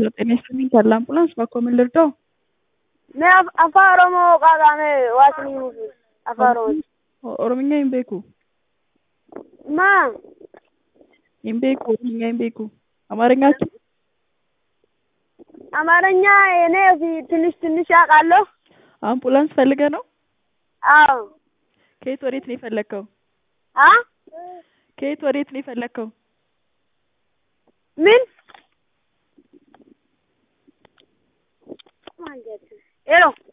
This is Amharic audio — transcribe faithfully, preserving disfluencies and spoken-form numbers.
ጤና ይስጥልኝ ካለ አምቡላንስ ባኮ ምን ልርዳው? ነ አፋን ኦሮሞ ቃቃሜ ዋስኒ አፋን ኦሮሞ ኦሮምኛ ይምቤኩ ማ ይምቤኩ ኦሮምኛ ይምቤኩ አማርኛችሁ አማርኛ እኔ ትንሽ ትንሽ አውቃለሁ። አምቡላንስ ፈልገህ ነው? አዎ። ከየት ወዴት ነው የፈለከው? አ ከየት ወዴት ነው የፈለከው? ምን ማለት ሄሎ